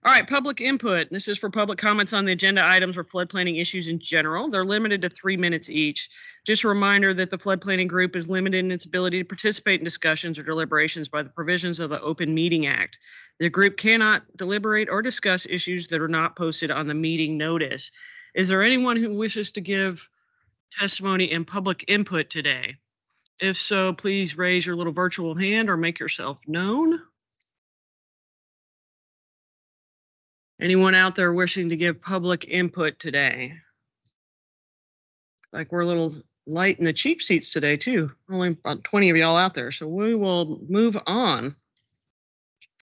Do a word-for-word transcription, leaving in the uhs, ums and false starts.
All right, public input. This is for public comments on the agenda items or flood planning issues in general. They're limited to three minutes each. Just a reminder that the flood planning group is limited in its ability to participate in discussions or deliberations by the provisions of the Open Meeting Act. The group cannot deliberate or discuss issues that are not posted on the meeting notice. Is there anyone who wishes to give testimony and public input today? If so, please raise your little virtual hand or make yourself known. Anyone out there wishing to give public input today? Like we're a little light in the cheap seats today too. Only about twenty of y'all out there. So we will move on.